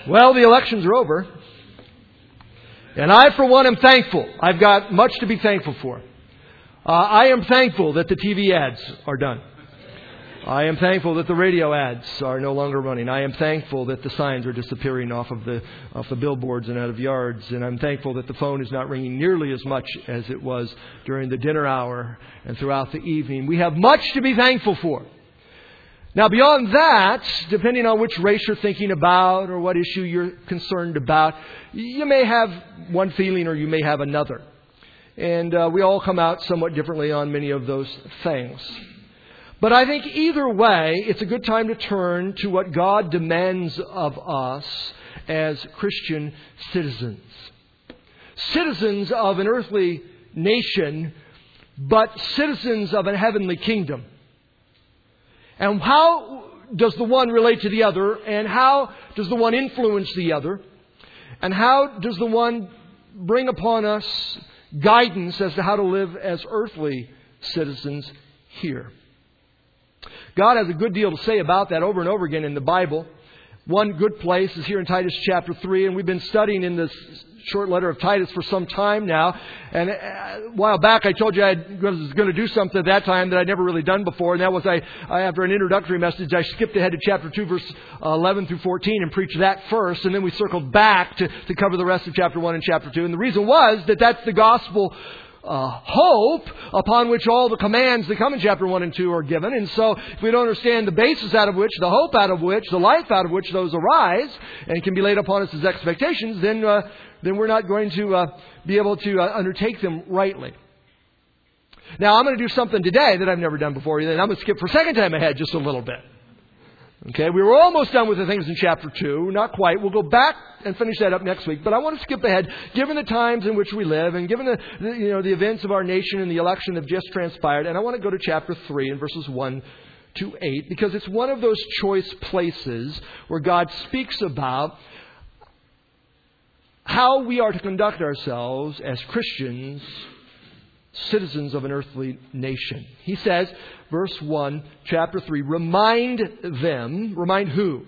Well, the elections are over. And I, for one, am thankful. I've got much to be thankful for. I am thankful that the TV ads are done. I am thankful that the radio ads are no longer running. I am thankful that the signs are disappearing off the billboards and out of yards. And I'm thankful that the phone is not ringing nearly as much as it was during the dinner hour and throughout the evening. We have much to be thankful for. Now, beyond that, depending on which race you're thinking about or what issue you're concerned about, you may have one feeling or you may have another. And we all come out somewhat differently on many of those things. But I think either way, it's a good time to turn to what God demands of us as Christian citizens. Citizens of an earthly nation, but citizens of a heavenly kingdom. And how does the one relate to the other? And how does the one influence the other? And how does the one bring upon us guidance as to how to live as earthly citizens here? God has a good deal to say about that over and over again in the Bible. One good place is here in Titus chapter 3, and we've been studying in this short letter of Titus for some time now. And a while back I told you I was going to do something at that time that I'd never really done before, and that was after an introductory message, I skipped ahead to chapter 2, verse 11 through 14 and preached that first, and then we circled back to cover the rest of chapter 1 and chapter 2. And the reason was that that's the gospel hope upon which all the commands that come in chapter 1 and 2 are given. And so if we don't understand the basis out of which, the hope out of which, the life out of which those arise and can be laid upon us as expectations, then we're not going to be able to undertake them rightly. Now, I'm going to do something today that I've never done before, and I'm going to skip for a second time ahead just a little bit. Okay, we were almost done with the things in chapter 2. Not quite. We'll go back and finish that up next week. But I want to skip ahead, given the times in which we live and given the events of our nation and the election have just transpired. And I want to go to chapter 3 and verses 1 to 8, because it's one of those choice places where God speaks about how we are to conduct ourselves as Christians, citizens of an earthly nation. He says, verse 1, chapter 3, remind who?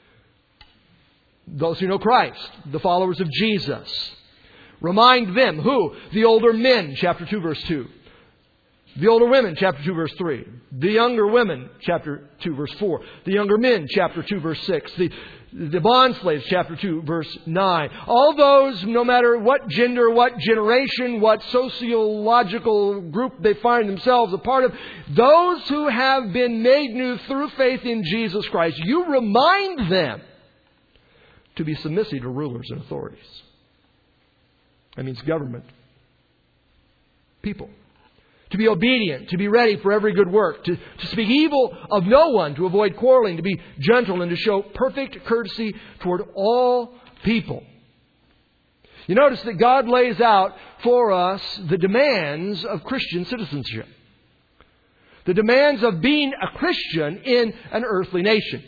Those who know Christ, the followers of Jesus. Remind them, who? The older men, chapter 2, verse 2. The older women, chapter 2, verse 3. The younger women, chapter 2, verse 4. The younger men, chapter 2, verse 6. The bond slaves, chapter 2, verse 9. All those, no matter what gender, what generation, what sociological group they find themselves a part of, those who have been made new through faith in Jesus Christ, you remind them to be submissive to rulers and authorities. That means government, people. To be obedient, to be ready for every good work, to speak evil of no one, to avoid quarreling, to be gentle, and to show perfect courtesy toward all people. You notice that God lays out for us the demands of Christian citizenship. The demands of being a Christian in an earthly nation.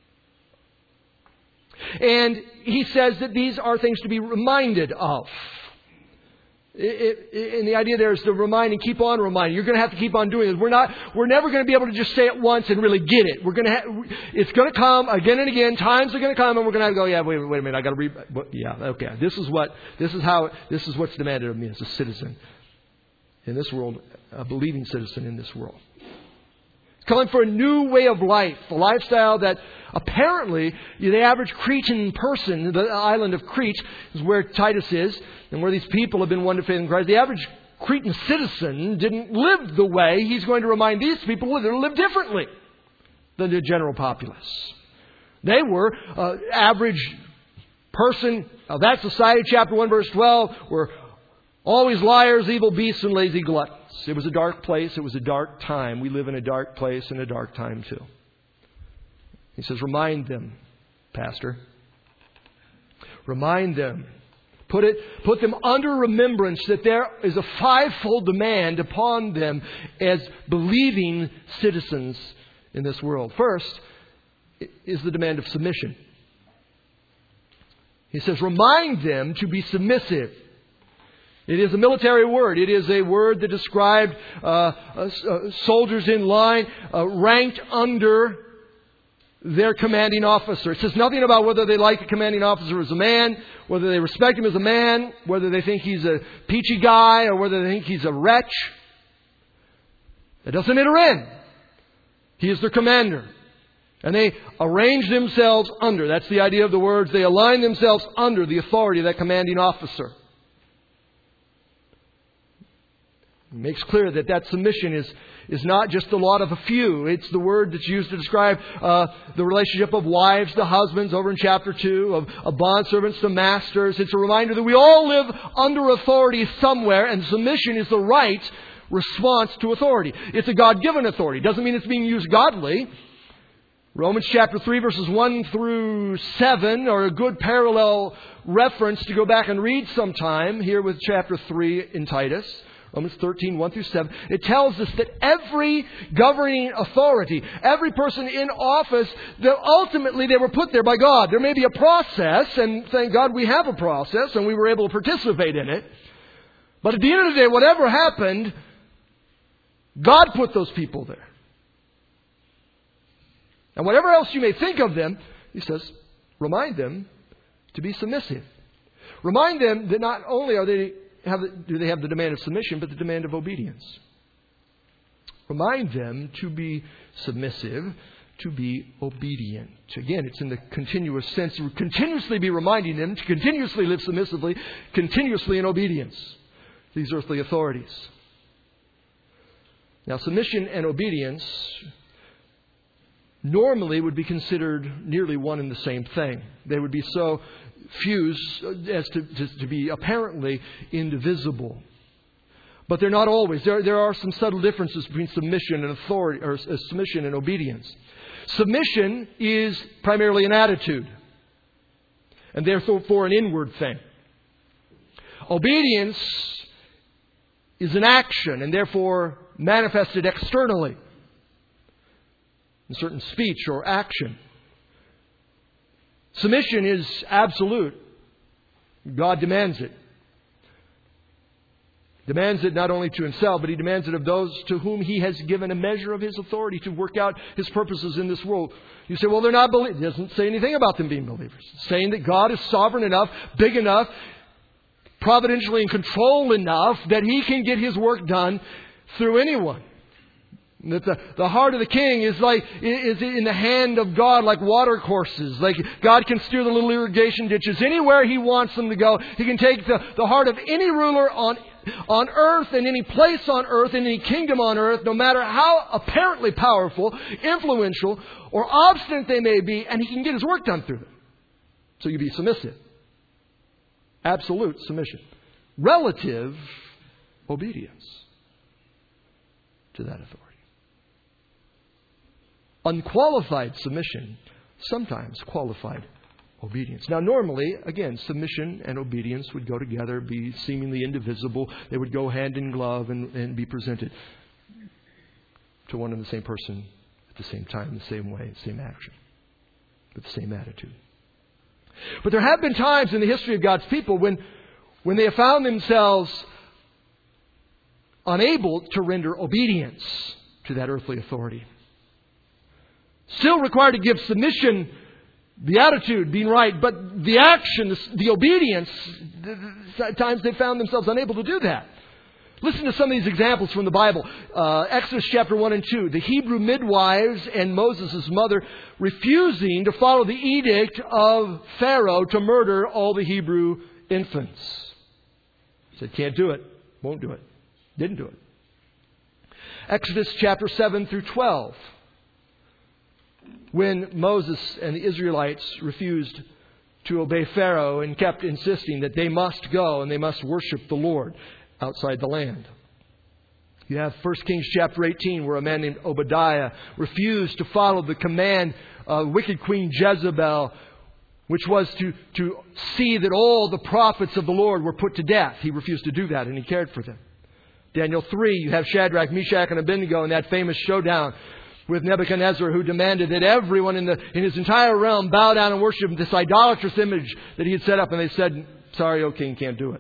And He says that these are things to be reminded of. And the idea there is to remind and keep on reminding. You're going to have to keep on doing this. We're never going to be able to just say it once and really get it. It's going to come again and again. Times are going to come, and we're going to have to go, yeah, wait a minute, I got to read. Yeah, okay. This is what's demanded of me as a citizen in this world, a believing citizen in this world. Calling for a new way of life, a lifestyle that apparently the average Cretan person, the island of Crete is where Titus is, and where these people have been won to faith in Christ. The average Cretan citizen didn't live the way he's going to remind these people to live differently than the general populace. They were average person of that society, chapter 1, verse 12, were always liars, evil beasts, and lazy gluttons. It was a dark place. It was a dark time. We live in a dark place and a dark time too. He says, remind them, Pastor. Remind them. Put them under remembrance that there is a fivefold demand upon them as believing citizens in this world. First is the demand of submission. He says, remind them to be submissive. It is a military word. It is a word that described soldiers in line ranked under their commanding officer. It says nothing about whether they like the commanding officer as a man, whether they respect him as a man, whether they think he's a peachy guy, or whether they think he's a wretch. It doesn't enter in. He is their commander. And they arrange themselves under. That's the idea of the words. They align themselves under the authority of that commanding officer. It makes clear that that submission is not just the lot of a few. It's the word that's used to describe the relationship of wives to husbands over in chapter 2, of bondservants to masters. It's a reminder that we all live under authority somewhere, and submission is the right response to authority. It's a God-given authority. It doesn't mean it's being used godly. Romans chapter 3 verses 1 through 7 are a good parallel reference to go back and read sometime here with chapter 3 in Titus. Romans 13, 1 through 7. It tells us that every governing authority, every person in office, that ultimately they were put there by God. There may be a process, and thank God we have a process, and we were able to participate in it. But at the end of the day, whatever happened, God put those people there. And whatever else you may think of them, he says, remind them to be submissive. Remind them that not only do they have the demand of submission, but the demand of obedience. Remind them to be submissive, to be obedient. Again, it's in the continuous sense. You continuously be reminding them to continuously live submissively, continuously in obedience. These earthly authorities. Now, submission and obedience normally would be considered nearly one and the same thing. They would be so fused as to be apparently indivisible. But they're not always. There are some subtle differences between submission and authority, or submission and obedience. Submission is primarily an attitude, and therefore an inward thing. Obedience is an action, and therefore manifested externally in certain speech or action. Submission is absolute. God demands it. Demands it not only to Himself, but He demands it of those to whom He has given a measure of His authority to work out His purposes in this world. You say, well, they're not believers. It doesn't say anything about them being believers. It's saying that God is sovereign enough, big enough, providentially in control enough that He can get His work done through anyone. That the heart of the king is in the hand of God like water courses. Like God can steer the little irrigation ditches anywhere He wants them to go. He can take the heart of any ruler on earth, and any place on earth, and any kingdom on earth, no matter how apparently powerful, influential, or obstinate they may be, and He can get His work done through them. So you be submissive. Absolute submission. Relative obedience to that authority. Unqualified submission, sometimes qualified obedience. Now, normally, again, submission and obedience would go together, be seemingly indivisible. They would go hand in glove and be presented to one and the same person at the same time, the same way, the same action, with the same attitude. But there have been times in the history of God's people when they have found themselves unable to render obedience to that earthly authority. Still required to give submission, the attitude being right, but the action, the obedience, at times they found themselves unable to do that. Listen to some of these examples from the Bible. Exodus chapter 1 and 2. The Hebrew midwives and Moses' mother refusing to follow the edict of Pharaoh to murder all the Hebrew infants. Said, can't do it. Won't do it. Didn't do it. Exodus chapter 7 through 12. When Moses and the Israelites refused to obey Pharaoh and kept insisting that they must go and they must worship the Lord outside the land. You have 1 Kings chapter 18 where a man named Obadiah refused to follow the command of wicked Queen Jezebel, which was to see that all the prophets of the Lord were put to death. He refused to do that, and he cared for them. Daniel 3, you have Shadrach, Meshach, and Abednego in that famous showdown with Nebuchadnezzar, who demanded that everyone in his entire realm bow down and worship this idolatrous image that he had set up. And they said, sorry, O king, can't do it.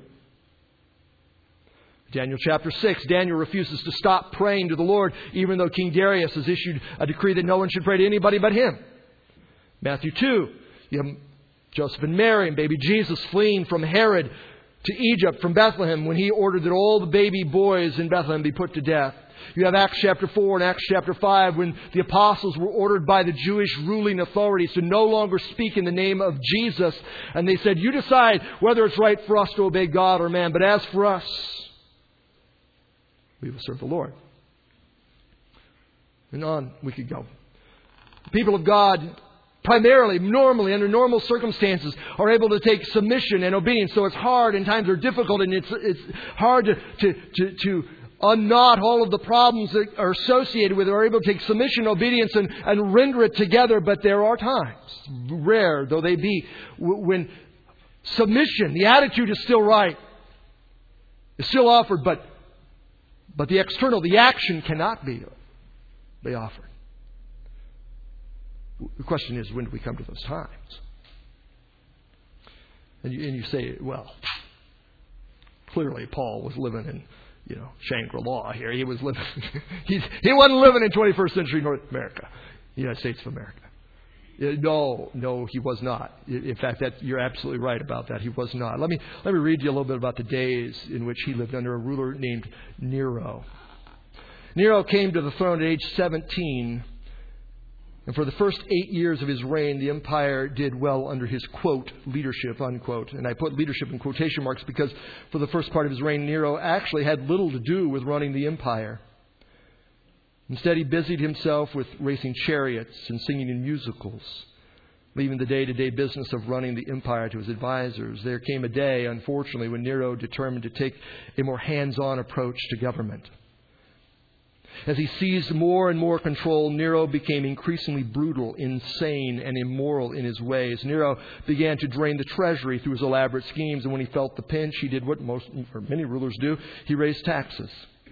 Daniel chapter 6, Daniel refuses to stop praying to the Lord, even though King Darius has issued a decree that no one should pray to anybody but him. Matthew 2, you have Joseph and Mary and baby Jesus fleeing from Herod to Egypt from Bethlehem when he ordered that all the baby boys in Bethlehem be put to death. You have Acts chapter 4 and Acts chapter 5 when the apostles were ordered by the Jewish ruling authorities to no longer speak in the name of Jesus. And they said, you decide whether it's right for us to obey God or man. But as for us, we will serve the Lord. And on we could go. The people of God primarily, normally, under normal circumstances, are able to take submission and obedience. So it's hard and times are difficult and it's hard to unknot all of the problems that are associated with it. Are able to take submission, obedience, and render it together. But there are times, rare though they be, when submission, the attitude is still right, is still offered, but the external, the action cannot be offered. The question is, when do we come to those times? And you say, well, clearly Paul was living in, Shangri-La here. He was living. he wasn't living in 21st century North America, United States of America. No, he was not. In fact, you're absolutely right about that. He was not. Let me read you a little bit about the days in which he lived under a ruler named Nero. Nero came to the throne at age 17. And for the first 8 years of his reign, the empire did well under his, quote, leadership, unquote. And I put leadership in quotation marks because for the first part of his reign, Nero actually had little to do with running the empire. Instead, he busied himself with racing chariots and singing in musicals, leaving the day-to-day business of running the empire to his advisors. There came a day, unfortunately, when Nero determined to take a more hands-on approach to government. As he seized more and more control, Nero became increasingly brutal, insane, and immoral in his ways. Nero began to drain the treasury through his elaborate schemes, and when he felt the pinch, he did what many rulers do. He raised taxes.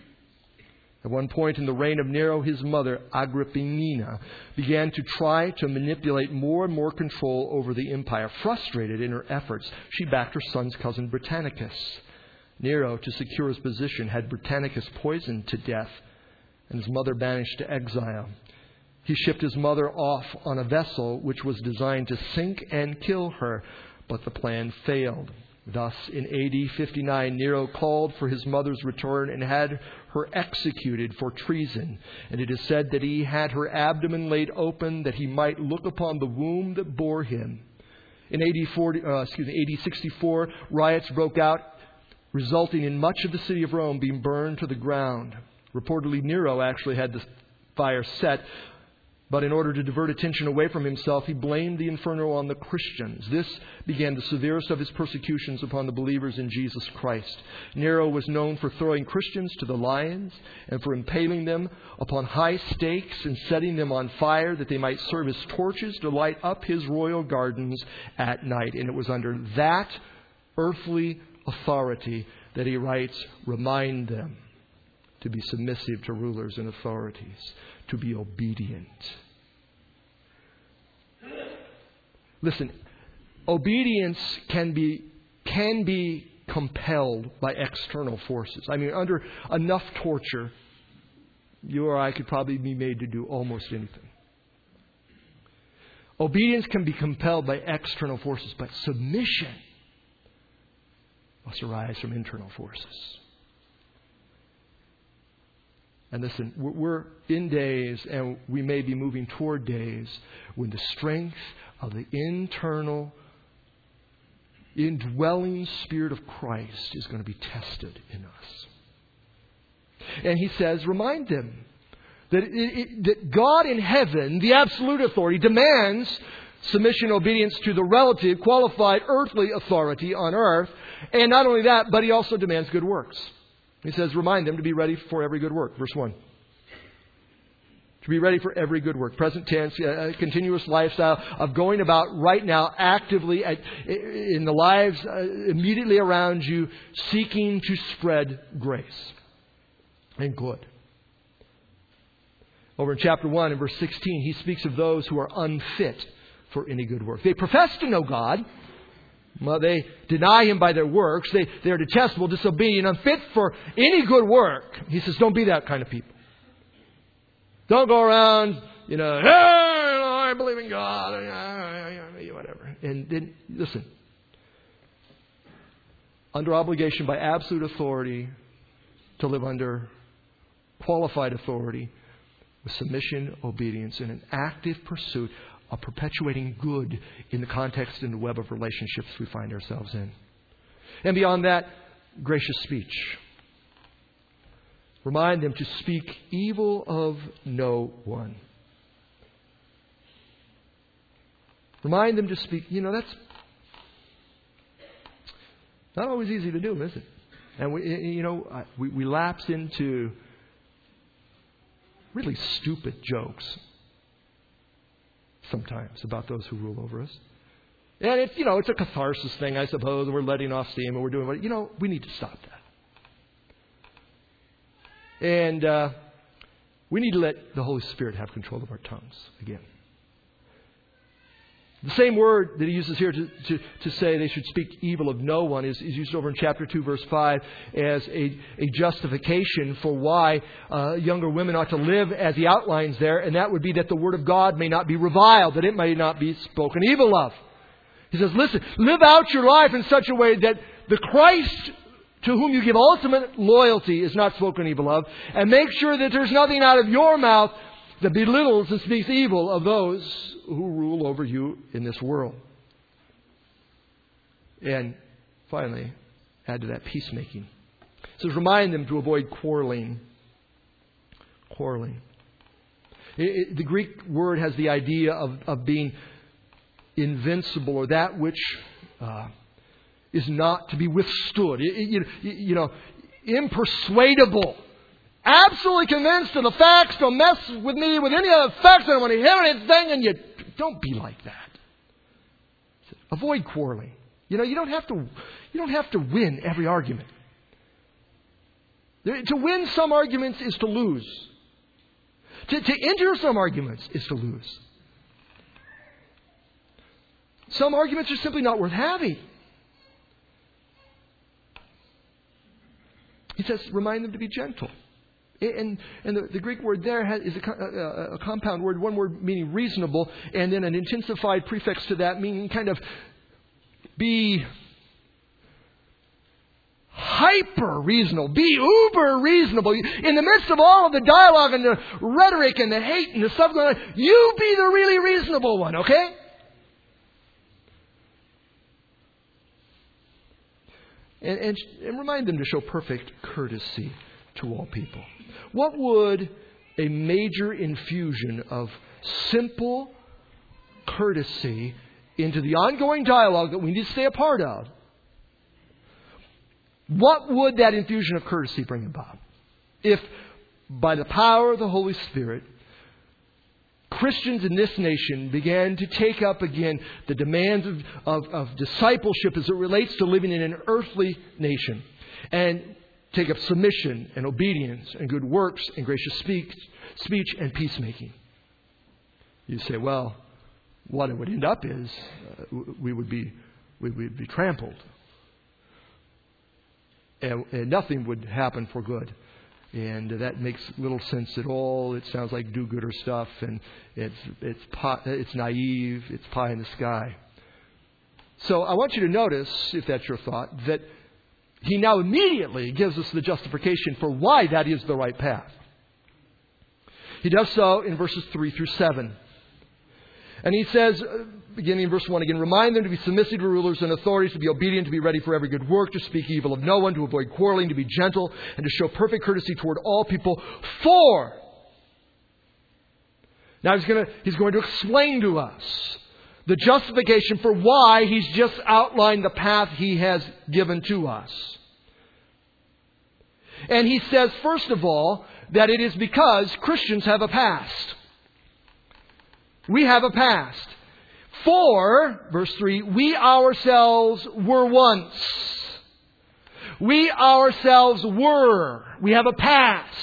At one point in the reign of Nero, his mother, Agrippina, began to try to manipulate more and more control over the empire. Frustrated in her efforts, she backed her son's cousin Britannicus. Nero, to secure his position, had Britannicus poisoned to death and his mother banished to exile. He shipped his mother off on a vessel which was designed to sink and kill her, but the plan failed. Thus, in AD 59, Nero called for his mother's return and had her executed for treason. And it is said that he had her abdomen laid open that he might look upon the womb that bore him. In AD 64, riots broke out, resulting in much of the city of Rome being burned to the ground. Reportedly, Nero actually had the fire set, but in order to divert attention away from himself, he blamed the inferno on the Christians. This began the severest of his persecutions upon the believers in Jesus Christ. Nero was known for throwing Christians to the lions and for impaling them upon high stakes and setting them on fire that they might serve as torches to light up his royal gardens at night. And it was under that earthly authority that he writes, "Remind them to be submissive to rulers and authorities, to be obedient." Listen, obedience can be compelled by external forces. I mean, under enough torture, you or I could probably be made to do almost anything. Obedience can be compelled by external forces, but submission must arise from internal forces. And listen, we're in days, and we may be moving toward days, when the strength of the internal, indwelling Spirit of Christ is going to be tested in us. And he says, remind them that God in heaven, the absolute authority, demands submission and obedience to the relative, qualified, earthly authority on earth. And not only that, but he also demands good works. He says, remind them to be ready for every good work. Verse 1. To be ready for every good work. Present tense, a continuous lifestyle of going about right now actively in the lives immediately around you, seeking to spread grace and good. Over in chapter 1 and verse 16, he speaks of those who are unfit for any good work. They profess to know God. Well, they deny Him by their works. They are detestable, disobedient, unfit for any good work. He says, don't be that kind of people. Don't go around, hey, I believe in God. And then, listen, under obligation by absolute authority to live under qualified authority with submission, obedience, and an active pursuit of perpetuating good in the context and the web of relationships we find ourselves in. And beyond that, gracious speech. Remind them to speak evil of no one. Remind them to speak, that's not always easy to do, is it? And we lapse into really stupid jokes sometimes about those who rule over us. And it's a catharsis thing, I suppose. We're letting off steam and we're doing what, we need to stop that. And we need to let the Holy Spirit have control of our tongues again. The same word that he uses here to say they should speak evil of no one is used over in chapter 2, verse 5 as a justification for why younger women ought to live as he outlines there. And that would be that the word of God may not be reviled, that it may not be spoken evil of. He says, listen, live out your life in such a way that the Christ to whom you give ultimate loyalty is not spoken evil of. And make sure that there's nothing out of your mouth that belittles and speaks evil of those who rule over you in this world. And finally, add to that peacemaking. It says, remind them to avoid quarreling. Quarreling. The Greek word has the idea of being invincible, or that which is not to be withstood. Impersuadable. Absolutely convinced of the facts. Don't mess with me with any of the facts. I don't want to hear anything. And you don't be like that. Avoid quarreling. You don't have to win every argument. To win some arguments is to lose. To enter some arguments is to lose. Some arguments are simply not worth having. He says, remind them to be gentle. And the Greek word there is a compound word, one word meaning reasonable, and then an intensified prefix to that meaning kind of be hyper reasonable, be uber reasonable. In the midst of all of the dialogue and the rhetoric and the hate and the stuff going on, you be the really reasonable one, okay? And remind them to show perfect courtesy to all people. What would a major infusion of simple courtesy into the ongoing dialogue that we need to stay a part of, what would that infusion of courtesy bring about? If, by the power of the Holy Spirit, Christians in this nation began to take up again the demands of discipleship as it relates to living in an earthly nation, and take up submission and obedience and good works and gracious speech and peacemaking. You say, well, what it would end up is we would be trampled. And nothing would happen for good. And that makes little sense at all. It sounds like do-gooder stuff, and it's naive. It's pie in the sky. So I want you to notice, if that's your thought, that he now immediately gives us the justification for why that is the right path. He does so in verses 3 through 7. And he says, beginning in verse 1 again, remind them to be submissive to rulers and authorities, to be obedient, to be ready for every good work, to speak evil of no one, to avoid quarreling, to be gentle, and to show perfect courtesy toward all people. For, now he's going to explain to us the justification for why he's just outlined the path he has given to us. And he says, first of all, that it is because Christians have a past. We have a past. For, verse 3, we ourselves were once. We ourselves were. We have a past.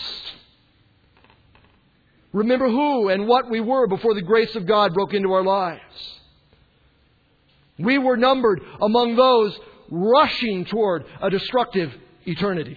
Remember who and what we were before the grace of God broke into our lives. We were numbered among those rushing toward a destructive eternity.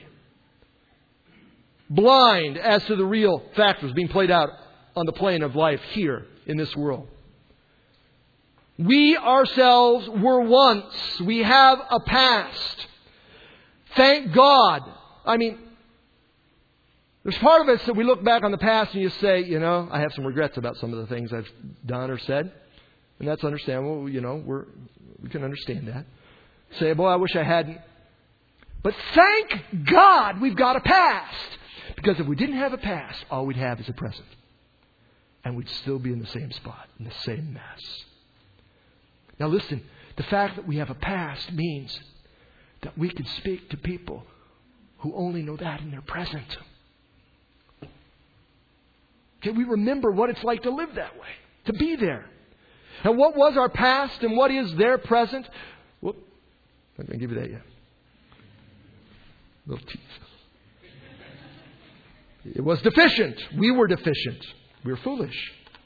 Blind as to the real factors being played out on the plane of life here in this world. We ourselves were once. We have a past. Thank God. I mean, there's part of us that we look back on the past and you say, you know, I have some regrets about some of the things I've done or said. And that's understandable. You know, we can understand that. Say, boy, I wish I hadn't. But thank God we've got a past. Because if we didn't have a past, all we'd have is a present. And we'd still be in the same spot, in the same mess. Now listen, the fact that we have a past means that we can speak to people who only know that in their present. Okay, we remember what it's like to live that way, to be there. And what was our past and what is their present? Whoop, I'm not going to give you that yet. Little tease. It was deficient. We were deficient. We were foolish.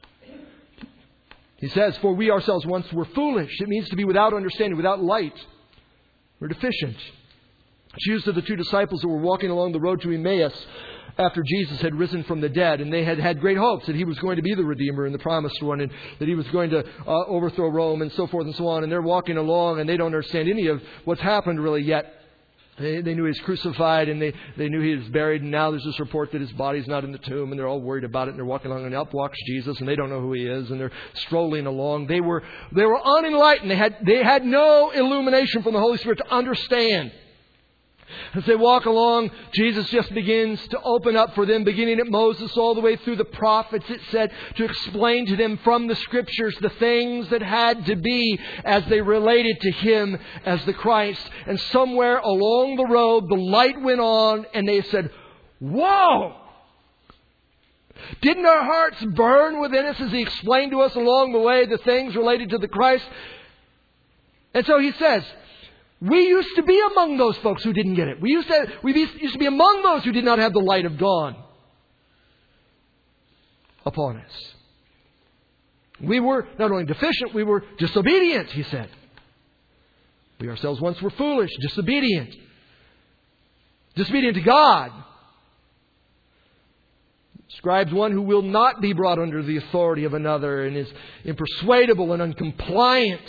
He says, for we ourselves once were foolish. It means to be without understanding, without light. We're deficient. It's used of the two disciples who were walking along the road to Emmaus after Jesus had risen from the dead. And they had had great hopes that He was going to be the Redeemer and the Promised One, and that He was going to overthrow Rome and so forth and so on. And they're walking along and they don't understand any of what's happened really yet. They knew He was crucified and they knew He was buried. And now there's this report that His body's not in the tomb. And they're all worried about it. And they're walking along and up walks Jesus. And they don't know who He is. And they're strolling along. They were unenlightened. They had no illumination from the Holy Spirit to understand. As they walk along, Jesus just begins to open up for them, beginning at Moses all the way through the prophets, it said, to explain to them from the Scriptures the things that had to be as they related to Him as the Christ. And somewhere along the road, the light went on and they said, whoa! Didn't our hearts burn within us as He explained to us along the way the things related to the Christ? And so He says, we used to be among those folks who didn't get it. We used to be among those who did not have the light of dawn upon us. We were not only deficient, we were disobedient, He said. We ourselves once were foolish, disobedient. Disobedient to God. Describes one who will not be brought under the authority of another and is impersuadable and uncompliant.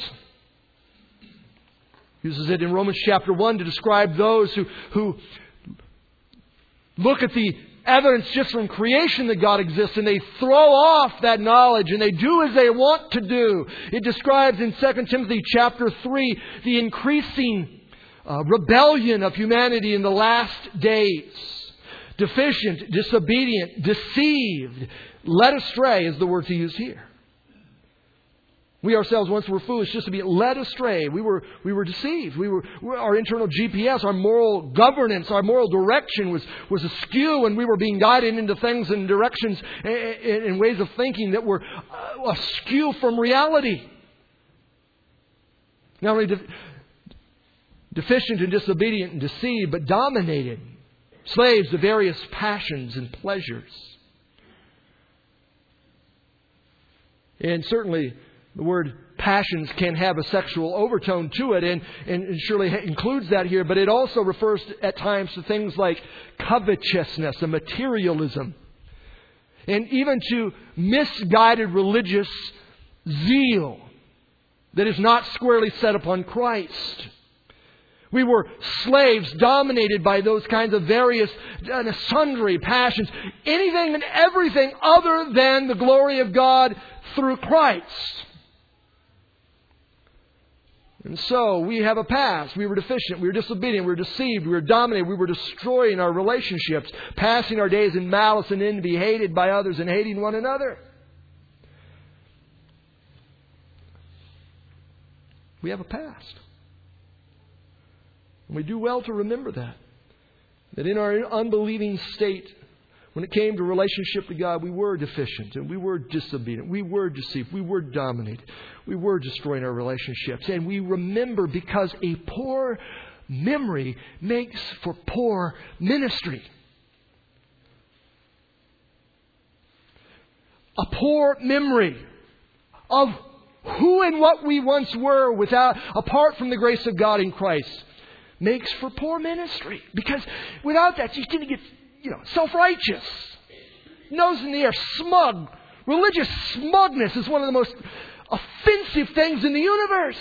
Uses it in Romans chapter 1 to describe those who look at the evidence just from creation that God exists and they throw off that knowledge and they do as they want to do. It describes in 2 Timothy chapter 3 the increasing rebellion of humanity in the last days. Deficient, disobedient, deceived, led astray is the word to use here. We ourselves once were foolish, just to be led astray. We were deceived. Our internal GPS, our moral governance, our moral direction was askew, and we were being guided into things and directions and ways of thinking that were askew from reality. Not only deficient and disobedient and deceived, but dominated. Slaves to various passions and pleasures. And certainly the word passions can have a sexual overtone to it and surely includes that here. But it also refers at times to things like covetousness and materialism. And even to misguided religious zeal that is not squarely set upon Christ. We were slaves dominated by those kinds of various and sundry passions. Anything and everything other than the glory of God through Christ. And so we have a past. We were deficient. We were disobedient. We were deceived. We were dominated. We were destroying our relationships. Passing our days in malice and envy. Hated by others and hating one another. We have a past. And we do well to remember that. That in our unbelieving state, when it came to relationship to God, we were deficient and we were disobedient. We were deceived. We were dominated. We were destroying our relationships. And we remember because a poor memory makes for poor ministry. A poor memory of who and what we once were apart from the grace of God in Christ makes for poor ministry. Because without that, you're going to get self-righteous. Nose in the air, smug. Religious smugness is one of the most offensive things in the universe.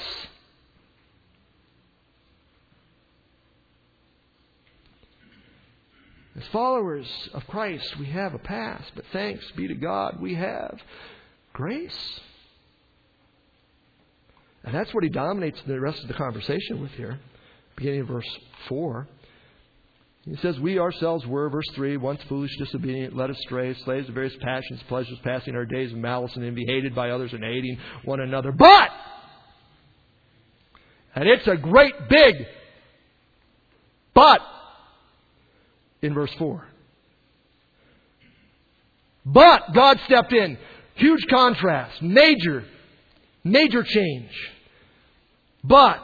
As followers of Christ, we have a past, but thanks be to God, we have grace. And that's what he dominates the rest of the conversation with here, beginning of verse 4. He says, we ourselves were, verse 3, once foolish, disobedient, led astray, slaves of various passions, pleasures, passing our days in malice and envy, hated by others and hating one another. But, and it's a great big but in verse 4. But God stepped in. Huge contrast. Major change. But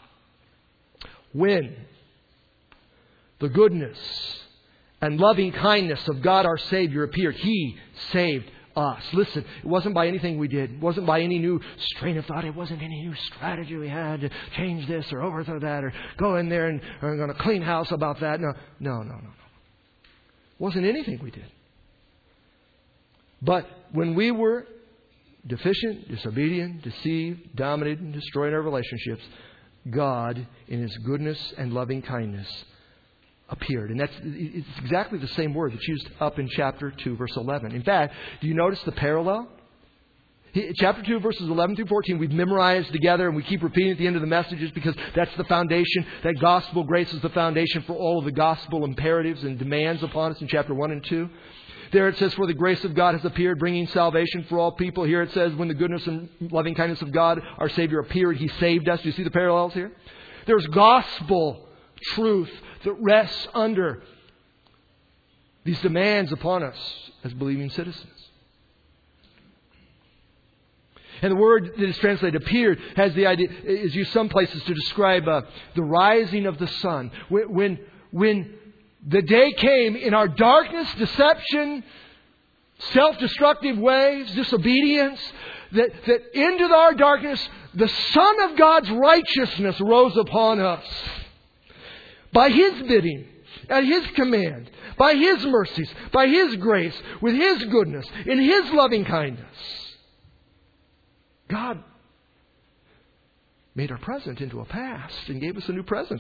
when the goodness and loving kindness of God our Savior appeared, He saved us. Listen, it wasn't by anything we did. It wasn't by any new strain of thought. It wasn't any new strategy we had to change this or overthrow that or go in there and I'm going to clean house about that. No. It wasn't anything we did. But when we were deficient, disobedient, deceived, dominated, and destroying our relationships, God, in His goodness and loving kindness, appeared. And it's exactly the same word that's used up in chapter 2, verse 11. In fact, do you notice the parallel? Chapter 2, verses 11 through 14, we've memorized together and we keep repeating at the end of the messages because that's the foundation. That gospel grace is the foundation for all of the gospel imperatives and demands upon us in chapter 1 and 2. There it says, for the grace of God has appeared, bringing salvation for all people. Here it says, when the goodness and loving kindness of God, our Savior, appeared, He saved us. Do you see the parallels here? There's gospel truth that rests under these demands upon us as believing citizens. And the word that is translated appeared has the idea, is used some places to describe the rising of the sun. When the day came in our darkness, deception, self-destructive ways, disobedience, that into our darkness, the Son of God's righteousness rose upon us. By His bidding, at His command, by His mercies, by His grace, with His goodness, in His loving kindness. God made our present into a past and gave us a new present.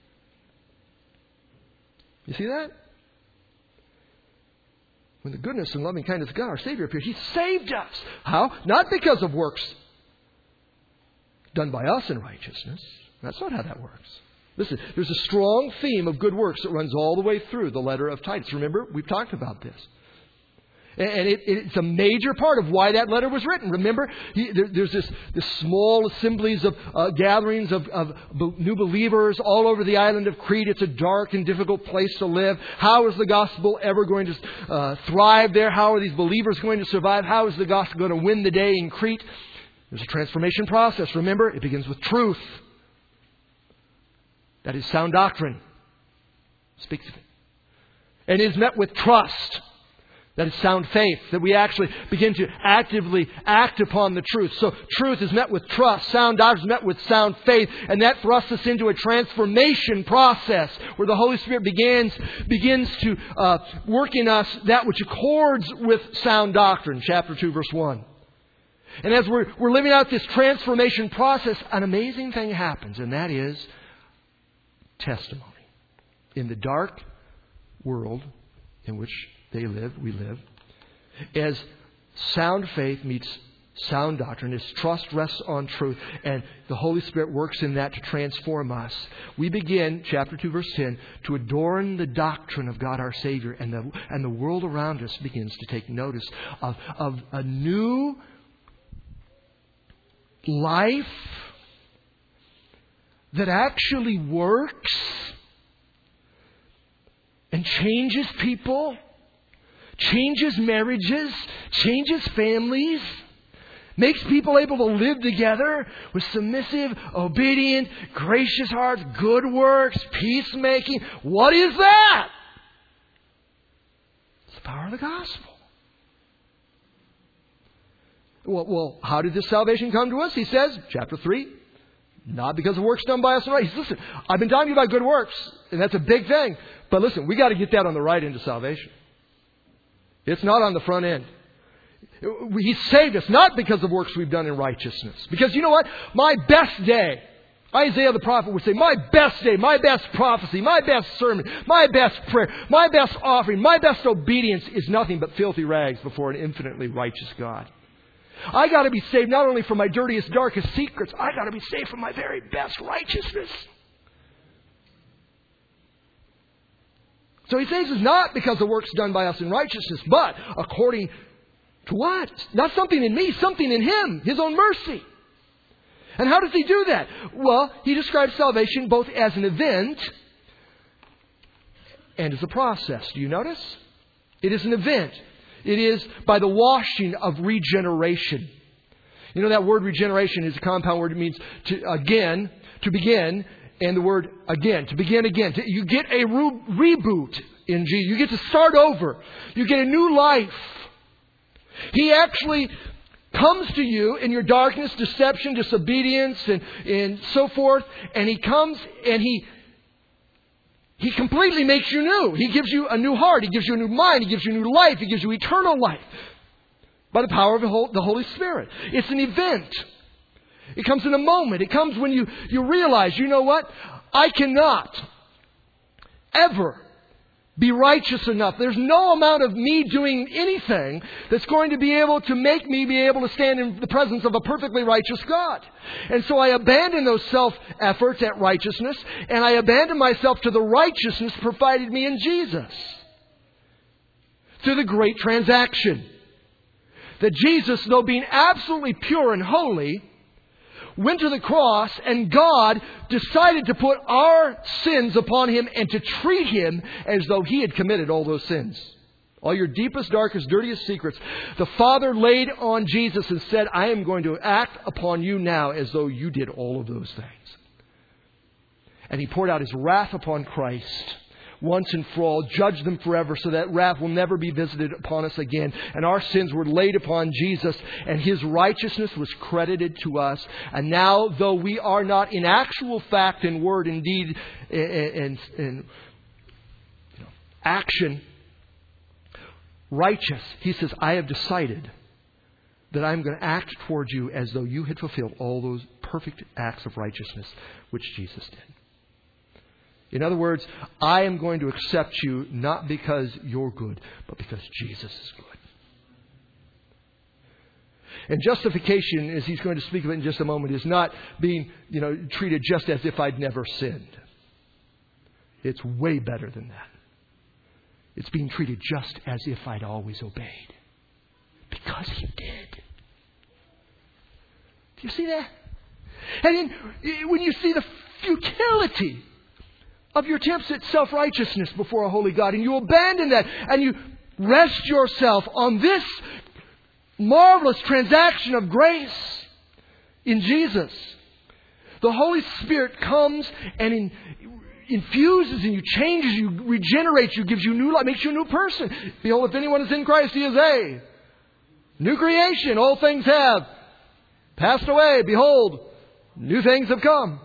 You see that? When the goodness and loving kindness of God, our Savior, appeared, He saved us. How? Not because of works done by us in righteousness. That's not how that works. Listen, there's a strong theme of good works that runs all the way through the letter of Titus. Remember, we've talked about this. And it's a major part of why that letter was written. Remember, there's this small assemblies of gatherings of new believers all over the island of Crete. It's a dark and difficult place to live. How is the gospel ever going to thrive there? How are these believers going to survive? How is the gospel going to win the day in Crete? There's a transformation process. Remember, it begins with truth. That is sound doctrine. Speaks of it. And is met with trust. That is sound faith. That we actually begin to actively act upon the truth. So truth is met with trust. Sound doctrine is met with sound faith. And that thrusts us into a transformation process where the Holy Spirit begins to work in us that which accords with sound doctrine. Chapter 2, verse 1. And as we're living out this transformation process, an amazing thing happens. And that is testimony. In the dark world in which we live, as sound faith meets sound doctrine, as trust rests on truth, and the Holy Spirit works in that to transform us, we begin, chapter 2, verse 10, to adorn the doctrine of God our Savior, and the world around us begins to take notice of a new life that actually works and changes people, changes marriages, changes families, makes people able to live together with submissive, obedient, gracious hearts, good works, peacemaking. What is that? It's the power of the gospel. Well, how did this salvation come to us? He says, chapter 3, not because of works done by us. Right. Listen, I've been talking to you about good works, and that's a big thing. But listen, we got to get that on the right end of salvation. It's not on the front end. He saved us not because of works we've done in righteousness. Because you know what? My best day, Isaiah the prophet would say, my best day, my best prophecy, my best sermon, my best prayer, my best offering, my best obedience is nothing but filthy rags before an infinitely righteous God. I got to be saved not only from my dirtiest, darkest secrets, I got to be saved from my very best righteousness. So he saves us not because of works done by us in righteousness, but according to what? Not something in me, something in Him, His own mercy. And how does He do that? Well, He describes salvation both as an event and as a process. Do you notice? It is an event. It is by the washing of regeneration. You know, that word regeneration is a compound word. It means to begin, and the word again, to begin again. You get a reboot in Jesus. You get to start over. You get a new life. He actually comes to you in your darkness, deception, disobedience, and so forth. And He comes and He completely makes you new. He gives you a new heart. He gives you a new mind. He gives you new life. He gives you eternal life by the power of the Holy Spirit. It's an event. It comes in a moment. It comes when you realize, you know what? I cannot ever be righteous enough. There's no amount of me doing anything that's going to be able to make me be able to stand in the presence of a perfectly righteous God. And so I abandon those self-efforts at righteousness, and I abandon myself to the righteousness provided me in Jesus. Through the great transaction. That Jesus, though being absolutely pure and holy, went to the cross, and God decided to put our sins upon Him and to treat Him as though He had committed all those sins. All your deepest, darkest, dirtiest secrets. The Father laid on Jesus and said, I am going to act upon you now as though you did all of those things. And He poured out His wrath upon Christ once and for all, judged them forever so that wrath will never be visited upon us again. And our sins were laid upon Jesus, and His righteousness was credited to us. And now, though we are not in actual fact and word and deed and action righteous, He says, I have decided that I'm going to act towards you as though you had fulfilled all those perfect acts of righteousness which Jesus did. In other words, I am going to accept you not because you're good, but because Jesus is good. And justification, as he's going to speak of it in just a moment, is not being, treated just as if I'd never sinned. It's way better than that. It's being treated just as if I'd always obeyed. Because He did. Do you see that? And then when you see the futility of your attempts at self-righteousness before a holy God, and you abandon that, and you rest yourself on this marvelous transaction of grace in Jesus, the Holy Spirit comes and infuses in you, changes you, regenerates you, gives you new life, makes you a new person. Behold, if anyone is in Christ, he is a new creation. All things have passed away. Behold, new things have come.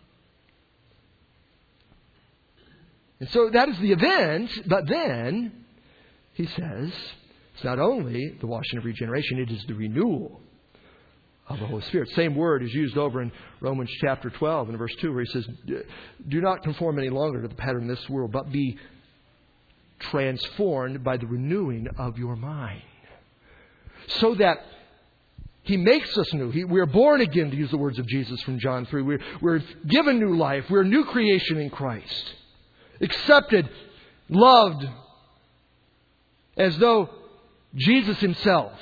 And so that is the event, but then, he says, it's not only the washing of regeneration, it is the renewal of the Holy Spirit. Same word is used over in Romans chapter 12 and verse 2, where he says, do not conform any longer to the pattern of this world, but be transformed by the renewing of your mind. So that He makes us new. We're born again, to use the words of Jesus from John 3. We're given new life. We're a new creation in Christ. Accepted, loved, as though Jesus Himself.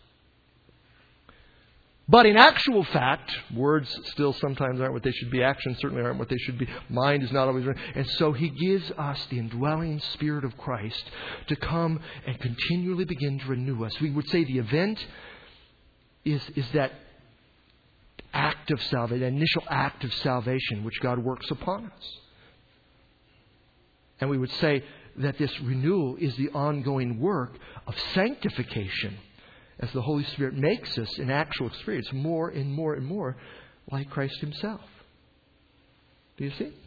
But in actual fact, words still sometimes aren't what they should be. Actions certainly aren't what they should be. Mind is not always right. And so He gives us the indwelling Spirit of Christ to come and continually begin to renew us. We would say the event is that act of salvation, that initial act of salvation which God works upon us. And we would say that this renewal is the ongoing work of sanctification as the Holy Spirit makes us in actual experience more and more and more like Christ Himself. Do you see?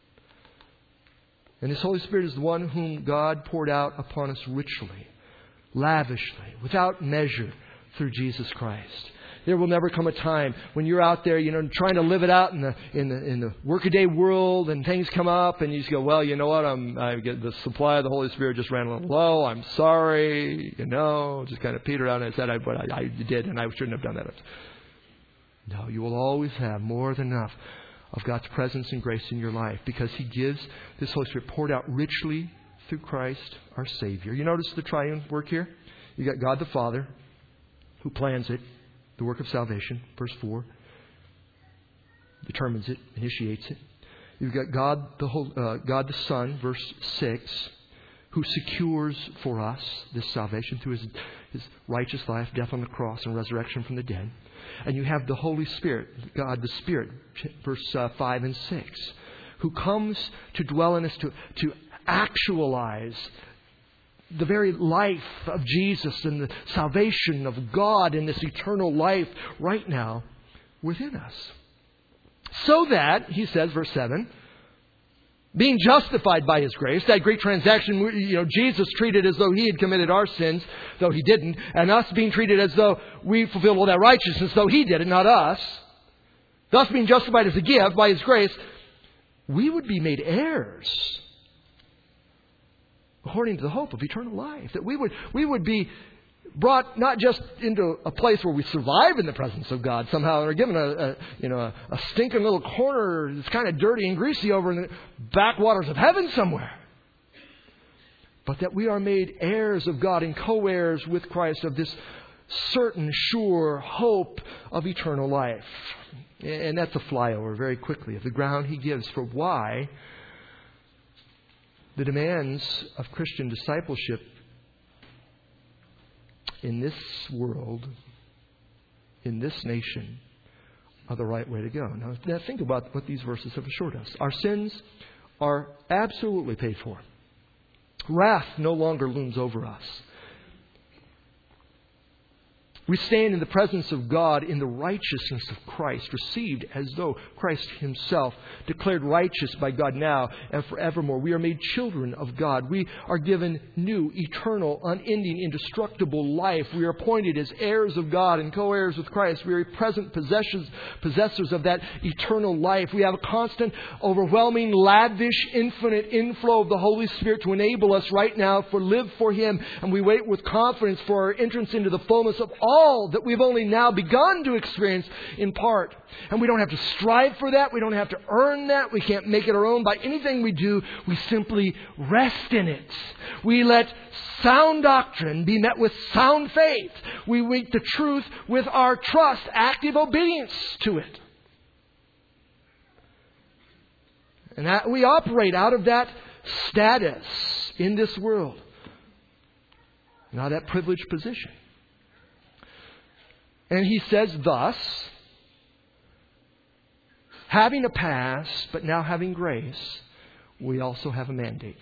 And this Holy Spirit is the one whom God poured out upon us richly, lavishly, without measure, through Jesus Christ. There will never come a time when you're out there, trying to live it out in the workaday world, and things come up, and you just go, well, you know what? I get the supply of the Holy Spirit just ran a little low. I'm sorry, just kind of petered out. And I said what I did, and I shouldn't have done that. No, you will always have more than enough of God's presence and grace in your life, because He gives this Holy Spirit poured out richly through Christ, our Savior. You notice the triune work here? You got God the Father, who plans it. The work of salvation, verse 4, determines it, initiates it. You've got God the Son, verse 6, who secures for us this salvation through His righteous life, death on the cross, and resurrection from the dead. And you have the Holy Spirit, God the Spirit, verse 5 and 6, who comes to dwell in us, to actualize the very life of Jesus and the salvation of God and this eternal life right now within us. So that, he says, verse 7, being justified by His grace, that great transaction, Jesus treated as though He had committed our sins, though He didn't, and us being treated as though we fulfilled all that righteousness, though He did it, not us. Thus being justified as a gift by His grace, we would be made heirs according to the hope of eternal life. That we would be brought not just into a place where we survive in the presence of God somehow, or given a stinking little corner that's kind of dirty and greasy over in the backwaters of heaven somewhere, but that we are made heirs of God and co-heirs with Christ of this certain, sure hope of eternal life. And that's a flyover very quickly of the ground he gives for why the demands of Christian discipleship in this world, in this nation, are the right way to go. Now think about what these verses have assured us. Our sins are absolutely paid for. Wrath no longer looms over us. We stand in the presence of God in the righteousness of Christ, received as though Christ Himself, declared righteous by God now and forevermore. We are made children of God. We are given new, eternal, unending, indestructible life. We are appointed as heirs of God and co-heirs with Christ. We are present possessors of that eternal life. We have a constant, overwhelming, lavish, infinite inflow of the Holy Spirit to enable us right now to live for Him. And we wait with confidence for our entrance into the fullness of all that we've only now begun to experience in part. And we don't have to strive for that. We don't have to earn that. We can't make it our own by anything we do. We simply rest in it. We let sound doctrine be met with sound faith. We meet the truth with our trust, active obedience to it. And that we operate out of that status in this world. Now that privileged position. And he says thus, having a past, but now having grace, we also have a mandate.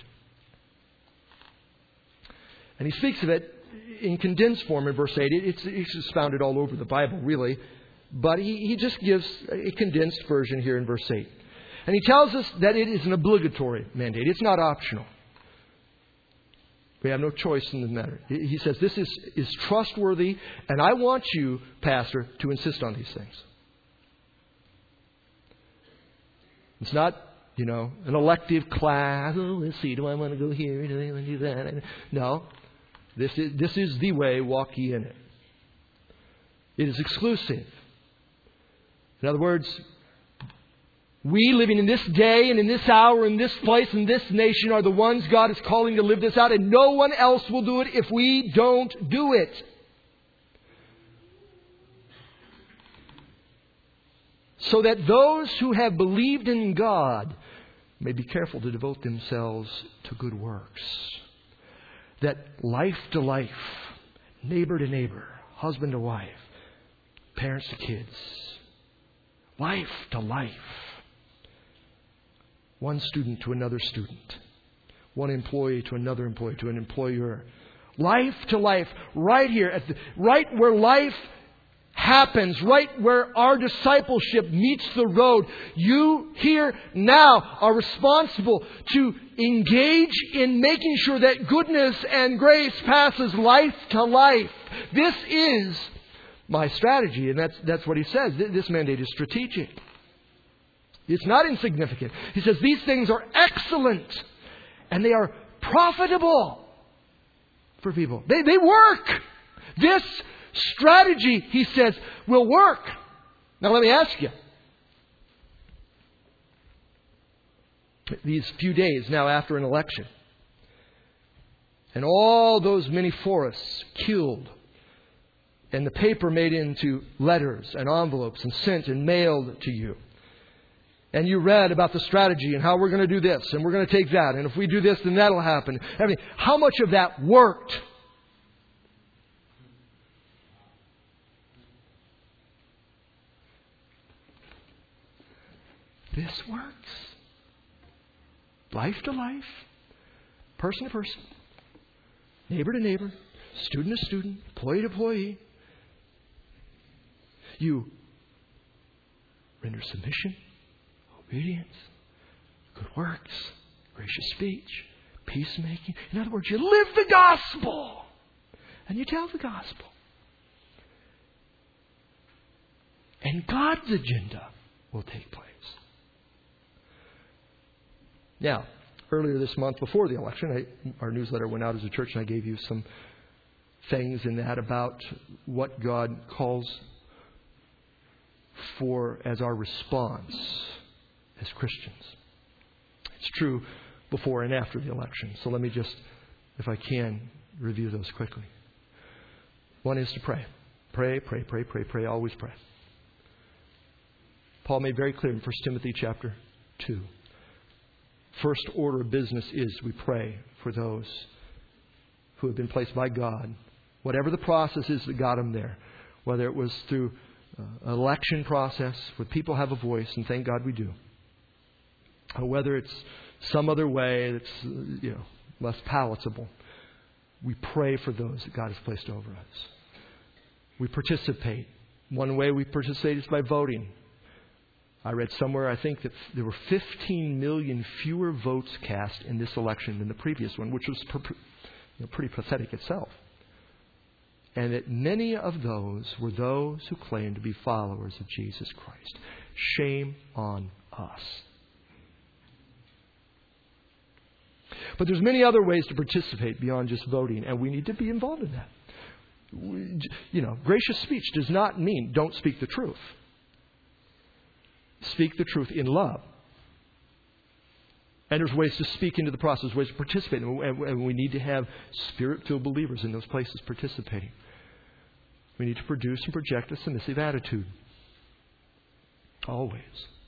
And he speaks of it in condensed form in verse 8. It's expounded all over the Bible, really. But he just gives a condensed version here in verse 8. And he tells us that it is an obligatory mandate. It's not optional. We have no choice in the matter. He says this is trustworthy, and I want you, Pastor, to insist on these things. It's not, an elective class. Oh, let's see, do I want to go here? Do I want to do that? No. This is the way, walk ye in it. It is exclusive. In other words, we living in this day and in this hour, in this place, in this nation are the ones God is calling to live this out. And no one else will do it if we don't do it. So that those who have believed in God may be careful to devote themselves to good works. That life to life, neighbor to neighbor, husband to wife, parents to kids, life to life. One student to another student. One employee to another employee, to an employer. Life to life, right here, right where life happens, right where our discipleship meets the road, you here now are responsible to engage in making sure that goodness and grace passes life to life. This is my strategy, and that's what he says. This mandate is strategic. It's not insignificant. He says these things are excellent and they are profitable for people. They work. This strategy, he says, will work. Now let me ask you. These few days now after an election, and all those many forests killed, and the paper made into letters and envelopes and sent and mailed to you. And you read about the strategy and how we're going to do this and we're going to take that. And if we do this, then that'll happen. I mean, how much of that worked? This works. Life to life. Person to person. Neighbor to neighbor. Student to student. Employee to employee. You render submission, obedience, good works, gracious speech, peacemaking. In other words, you live the gospel and you tell the gospel. And God's agenda will take place. Now, earlier this month, before the election, our newsletter went out as a church and I gave you some things in that about what God calls for as our response as Christians. It's true before and after the election. So let me just, if I can, review those quickly. One is to pray. Pray, pray, pray, pray, pray. Always pray. Paul made very clear in 1 Timothy chapter 2. First order of business is we pray for those who have been placed by God. Whatever the process is that got them there. Whether it was through an election process where people have a voice, and thank God we do. Or whether it's some other way that's less palatable. We pray for those that God has placed over us. We participate. One way we participate is by voting. I read somewhere, I think, that there were 15 million fewer votes cast in this election than the previous one, which was pretty pathetic itself. And that many of those were those who claimed to be followers of Jesus Christ. Shame on us. But there's many other ways to participate beyond just voting, and we need to be involved in that. Gracious speech does not mean don't speak the truth. Speak the truth in love. And there's ways to speak into the process, ways to participate. And we need to have Spirit-filled believers in those places participating. We need to produce and project a submissive attitude. Always.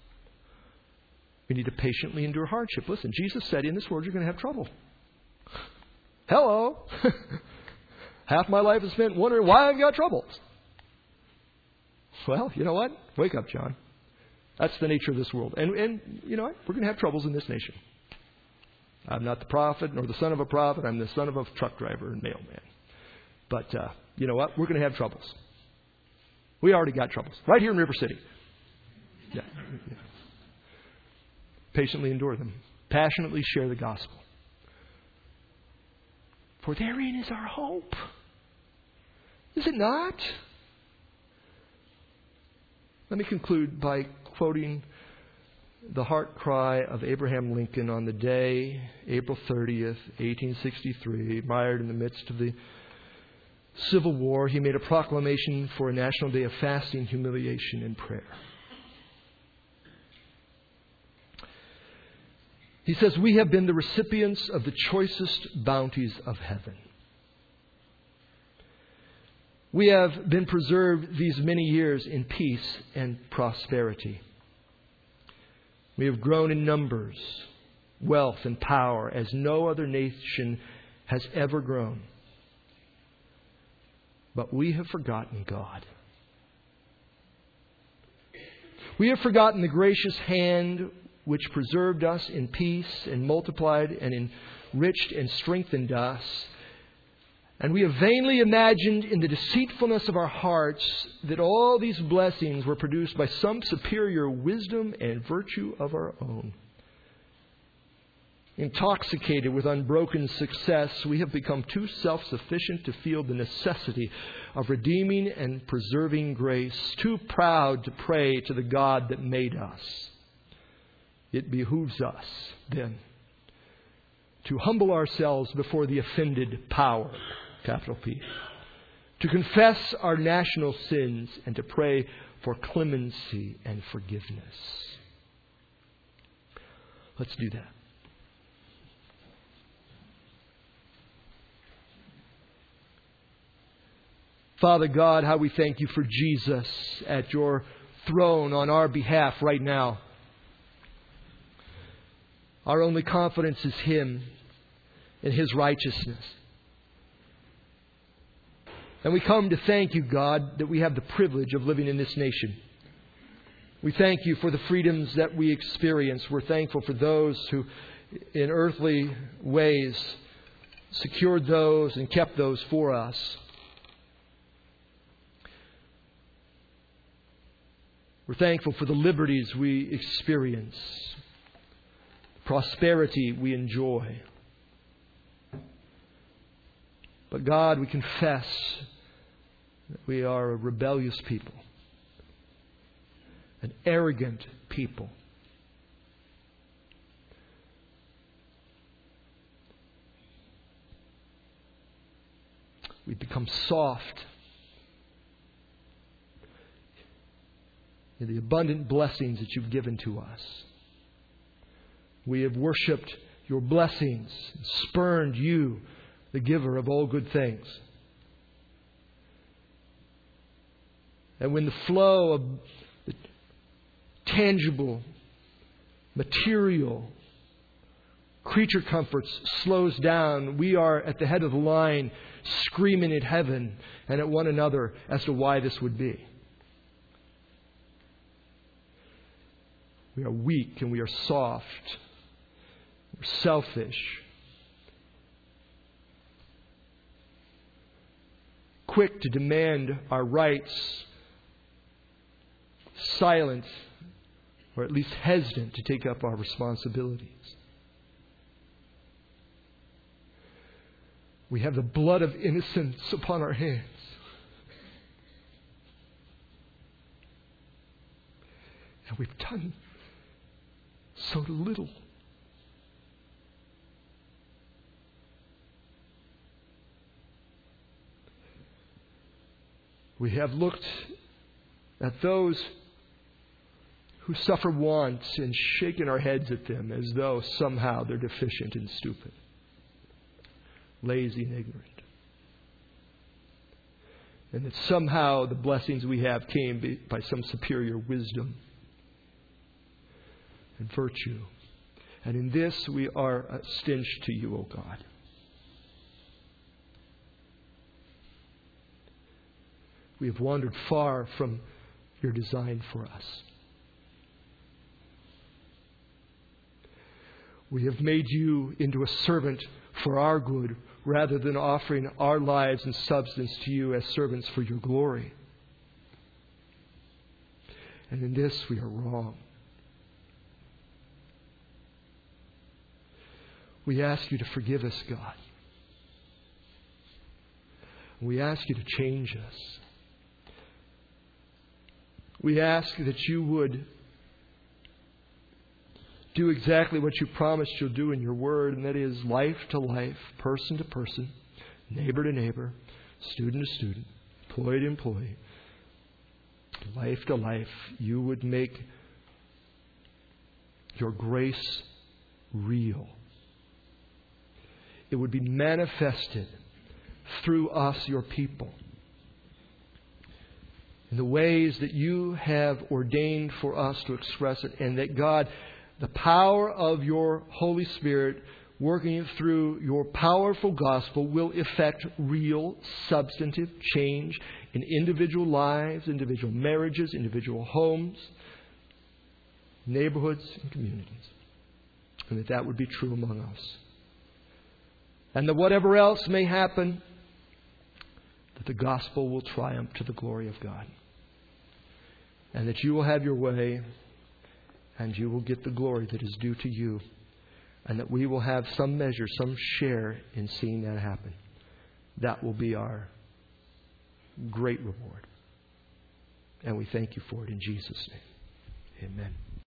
We need to patiently endure hardship. Listen, Jesus said, in this world you're going to have trouble. Hello. Half my life is spent wondering why I've got troubles. Well, you know what? Wake up, John. That's the nature of this world. And you know what? We're going to have troubles in this nation. I'm not the prophet nor the son of a prophet. I'm the son of a truck driver and mailman. But you know what? We're going to have troubles. We already got troubles. Right here in River City. Yeah. Patiently endure them. Passionately share the gospel. For therein is our hope. Is it not? Let me conclude by quoting the heart cry of Abraham Lincoln on the day, April 30th, 1863, mired in the midst of the Civil War. He made a proclamation for a national day of fasting, humiliation, and prayer. He says, we have been the recipients of the choicest bounties of heaven. We have been preserved these many years in peace and prosperity. We have grown in numbers, wealth, and power as no other nation has ever grown. But we have forgotten God. We have forgotten the gracious hand which preserved us in peace and multiplied and enriched and strengthened us, And we have vainly imagined in the deceitfulness of our hearts that all these blessings were produced by some superior wisdom and virtue of our own. Intoxicated with unbroken success, we have become too self-sufficient to feel the necessity of redeeming and preserving grace, too proud to pray to the God that made us. It behooves us, then, to humble ourselves before the offended power, capital P, to confess our national sins and to pray for clemency and forgiveness. Let's do that. Father God, how we thank you for Jesus at your throne on our behalf right now. Our only confidence is Him and His righteousness. And we come to thank you, God, that we have the privilege of living in this nation. We thank you for the freedoms that we experience. We're thankful for those who, in earthly ways, secured those and kept those for us. We're thankful for the liberties we experience, the prosperity we enjoy. But God, we confess that we are a rebellious people, an arrogant people. We've become soft in the abundant blessings that you've given to us. We have worshipped your blessings, spurned you, the giver of all good things. And when the flow of the tangible, material, creature comforts slows down, we are at the head of the line screaming at heaven and at one another as to why this would be. We are weak and we are soft. We're selfish. Quick to demand our rights. Silent, or at least hesitant to take up our responsibilities. We have the blood of innocence upon our hands. And we've done so little. We have looked at those who suffer want and shaken our heads at them as though somehow they're deficient and stupid, lazy and ignorant. And that somehow the blessings we have came by some superior wisdom and virtue. And in this we are a stench to you, O God. We have wandered far from your design for us. We have made you into a servant for our good rather than offering our lives and substance to you as servants for your glory. And in this we are wrong. We ask you to forgive us, God. We ask you to change us. We ask that you would do exactly what you promised you'll do in your word, and that is life to life, person to person, neighbor to neighbor, student to student, employee to employee, life to life. You would make your grace real. It would be manifested through us, your people, in the ways that you have ordained for us to express it, and that God, the power of your Holy Spirit working through your powerful gospel will effect real, substantive change in individual lives, individual marriages, individual homes, neighborhoods, and communities. And that would be true among us. And that whatever else may happen that the gospel will triumph to the glory of God. And that you will have your way and you will get the glory that is due to you. And that we will have some measure, some share in seeing that happen. That will be our great reward. And we thank you for it in Jesus' name. Amen.